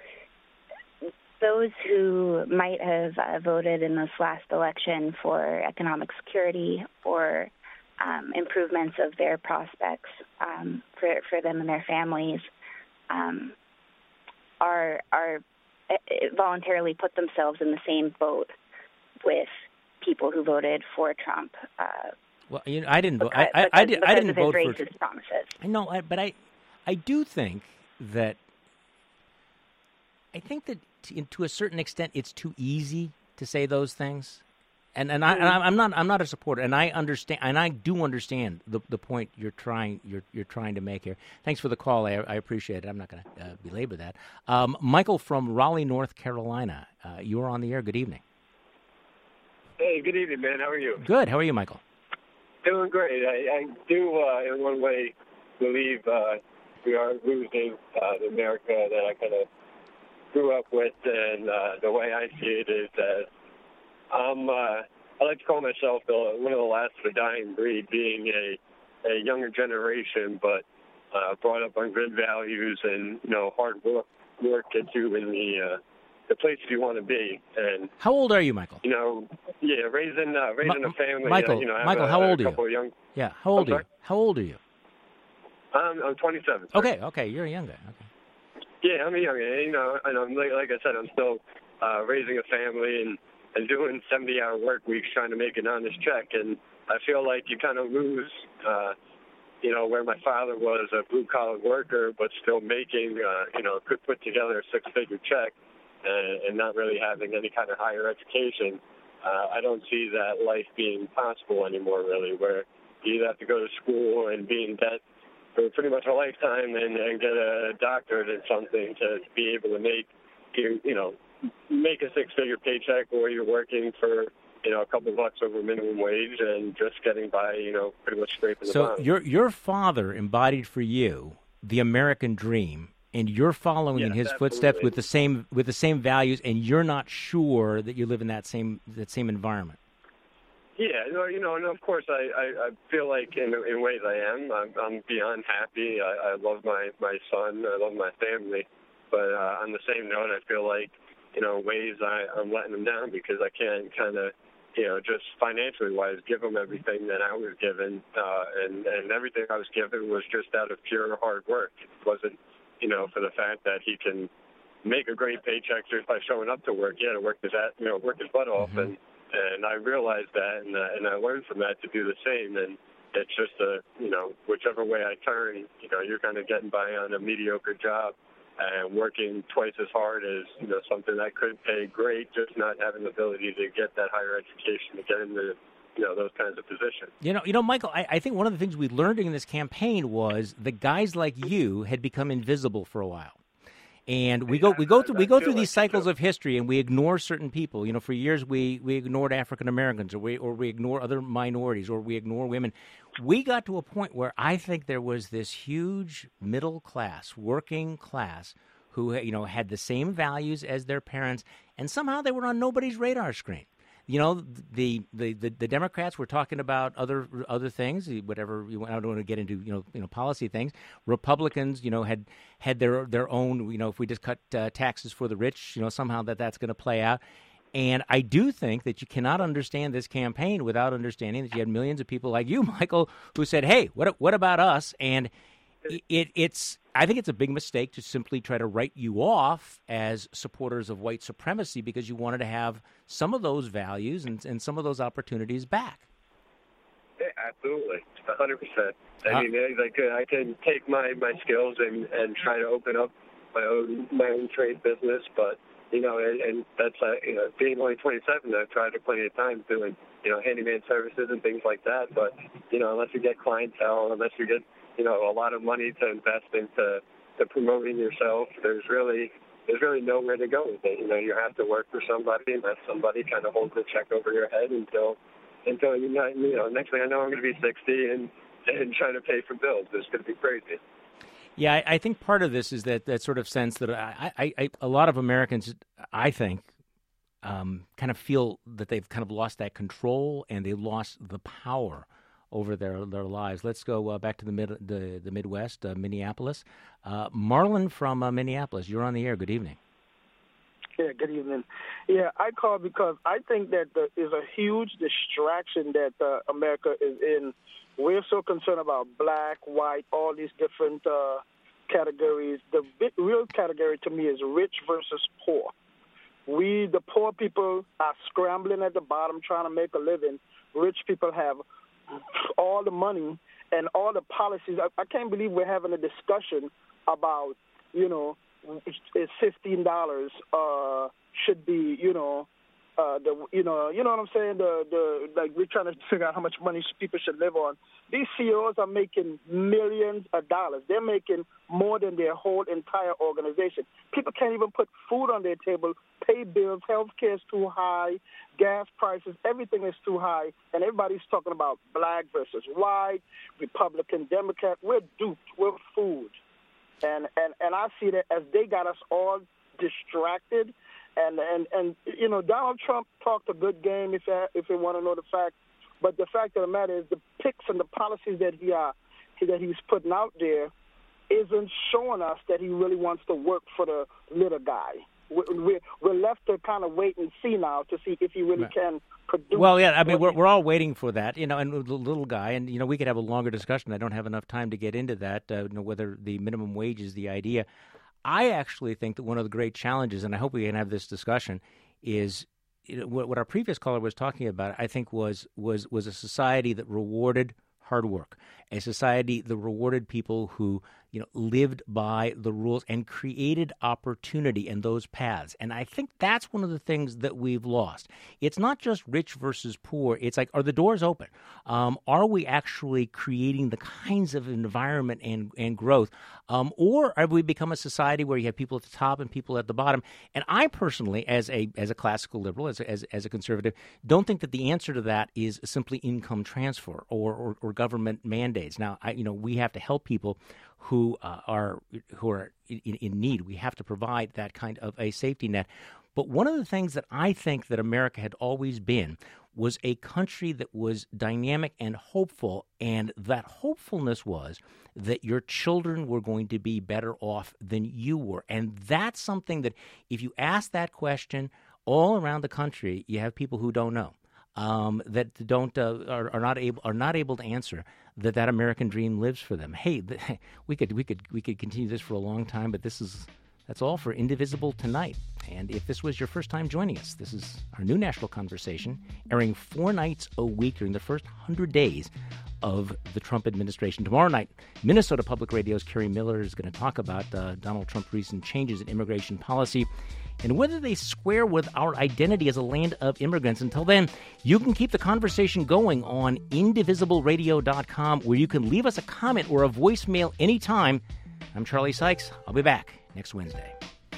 those who might have uh, voted in this last election for economic security or um, improvements of their prospects um, for for them and their families um, are are uh, voluntarily put themselves in the same boat with people who voted for Trump. Uh, Well, you know, I didn't vote. because, I, I, I, because- did, I because didn't of his vote for. racist promises. I know, I, but I, I do think that, I think that to, to a certain extent, it's too easy to say those things, and and I, and I'm not I'm not a supporter, and I understand, and I do understand the the point you're trying you're you're trying to make here. Thanks for the call. I, I appreciate it. I'm not going to uh, belabor that. Um, Michael from Raleigh, North Carolina, uh, you are on the air. Good evening. Hey, good evening, man. How are you? Good. How are you, Michael? Doing great. I, I do, uh, in one way, believe uh, we are losing uh, the America that I kind of grew up with, and uh, the way I see it is that I'm, uh, I like to call myself the, one of the last of the dying breed, being a, a younger generation, but uh, brought up on good values and, you know, hard work, work gets you in the uh, the place you want to be. And How old are you, Michael? you know, yeah, raising uh, raising Ma- a family. Michael, uh, you know, I have Michael, a, how a old are you? couple of young. Yeah. How old I'm are you? How old are you? I'm, I'm twenty-seven. Okay. Okay. You're a young guy. Okay. Yeah, I'm a young. You know, and I'm like, like I said, I'm still uh, raising a family and and doing seventy-hour work weeks, trying to make an honest check. And I feel like you kind of lose. Uh, you know, where my father was a blue-collar worker, but still making, uh, you know, could put together a six-figure check. And, and not really having any kind of higher education, uh, I don't see that life being possible anymore, really, where you either have to go to school and be in debt for pretty much a lifetime and, and get a doctorate in something to be able to make, you, you know, make a six-figure paycheck, or you're working for, you know, a couple bucks over minimum wage and just getting by, you know, pretty much scraping the So bottom. your your father embodied for you the American dream, and you're following in Yes, his footsteps absolutely. with the same with the same values, and you're not sure that you live in that same that same environment. Yeah, no, you know, and of course, I, I, I feel like in, in ways I am. I'm, I'm beyond happy. I, I love my, my son. I love my family. But uh, on the same note, I feel like, you know, in ways I, I'm letting them down because I can't kind of, you know, just financially wise, give them everything that I was given. Uh, and, and everything I was given was just out of pure hard work. It wasn't, you know, for the fact that he can make a great paycheck just by showing up to work. Yeah, to work his, at, you know, work his butt off. And, and I realized that, and, uh, and I learned from that to do the same. And it's just a, you know, whichever way I turn, you know, you're kind of getting by on a mediocre job and working twice as hard as, you know, something that could pay great, just not having the ability to get that higher education to get into, you know, those kinds of positions. You know, you know, Michael, I, I think one of the things we learned in this campaign was that guys like you had become invisible for a while. And we go we go through we go through these cycles of history, and we ignore certain people. You know, for years we, we ignored African Americans, or we or we ignore other minorities, or we ignore women. We got to a point where I think there was this huge middle class, working class, who you know had the same values as their parents, and somehow they were on nobody's radar screen. You know, the, the, the, the Democrats were talking about other other things, whatever you want. I don't want to get into you know you know policy things. Republicans, you know, had had their their own. You know, if we just cut uh, taxes for the rich, you know, somehow that that's going to play out. And I do think that you cannot understand this campaign without understanding that you had millions of people like you, Michael, who said, "Hey, what what about us?" And it, it it's. I think it's a big mistake to simply try to write you off as supporters of white supremacy because you wanted to have some of those values and, and some of those opportunities back. Yeah, absolutely, a hundred percent. I Uh, mean, like I can take my, my skills and, and try to open up my own my own trade business, but you know, and, and that's uh, you know, being only twenty-seven, I've tried it plenty of times doing you know, handyman services and things like that. But, you know, unless you get clientele, unless you get, you know, a lot of money to invest into to promoting yourself, there's really there's really nowhere to go with it. You know, you have to work for somebody, and that somebody kind of holds the check over your head until until you know, you know, next thing I know, I'm going to be sixty and and trying to pay for bills. It's going to be crazy. Yeah, I, I think part of this is that, that sort of sense that I, I, I, a lot of Americans, I think, um, kind of feel that they've kind of lost that control and they lost the power over their their lives. Let's go uh, back to the mid the, the Midwest, uh, Minneapolis. Uh, Marlon from uh, Minneapolis, you're on the air. Good evening. Yeah, good evening. Yeah, I called because I think that there is a huge distraction that uh, America is in. We're so concerned about black, white, all these different uh, categories. The big, real category to me is rich versus poor. We, the poor people, are scrambling at the bottom trying to make a living. Rich people have all the money and all the policies. I, I can't believe we're having a discussion about, you know, it's fifteen dollars uh, should be, you know, uh, the you know, you know what I'm saying? The the like we're trying to figure out how much money people should live on. These C E Os are making millions of dollars. They're making more than their whole entire organization. People can't even put food on their table, pay bills. Healthcare is too high, gas prices, everything is too high, and everybody's talking about black versus white, Republican, Democrat. We're duped. We're food. And, and and I see that as they got us all distracted, and, and, and you know, Donald Trump talked a good game if you, if you want to know the fact, but the fact of the matter is the picks and the policies that he uh, that he's putting out there isn't showing us that he really wants to work for the little guy. We're, we're left to kind of wait and see now to see if he really right. can produce. Well, yeah, I mean, we're, we're all waiting for that, you know, and the little guy, and, you know, we could have a longer discussion. I don't have enough time to get into that, uh, you know, whether the minimum wage is the idea. I actually think that one of the great challenges, and I hope we can have this discussion, is you know, what, what our previous caller was talking about, I think, was was was a society that rewarded hard work, a society that rewarded people who, you know, lived by the rules and created opportunity in those paths. And I think that's one of the things that we've lost. It's not just rich versus poor. It's like, are the doors open? Um, are we actually creating the kinds of environment and, and growth? Um, or have we become a society where you have people at the top and people at the bottom? And I personally, as a as a classical liberal, as a, as, as a conservative, don't think that the answer to that is simply income transfer or, or, or government mandates. Now, I, you know, we have to help people who uh, are who are in, in need. We have to provide that kind of a safety net. But one of the things that I think that America had always been was a country that was dynamic and hopeful, and that hopefulness was that your children were going to be better off than you were. And that's something that if you ask that question all around the country, you have people who don't know. Um, that don't uh, are, are not able are not able to answer that that American dream lives for them. Hey, the, we could we could we could continue this for a long time, but this is that's all for Indivisible tonight. And if this was your first time joining us, this is our new national conversation, airing four nights a week during the first hundred days of the Trump administration. Tomorrow night, Minnesota Public Radio's Kerry Miller is going to talk about uh, Donald Trump's recent changes in immigration policy and whether they square with our identity as a land of immigrants. Until then, you can keep the conversation going on indivisible radio dot com, where you can leave us a comment or a voicemail anytime. I'm Charlie Sykes. I'll be back next Wednesday.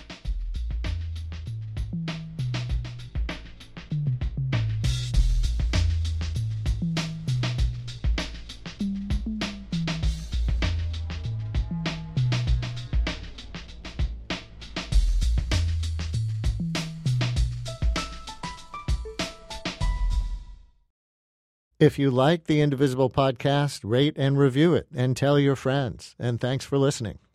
If you like the Indivisible podcast, rate and review it and tell your friends. And thanks for listening.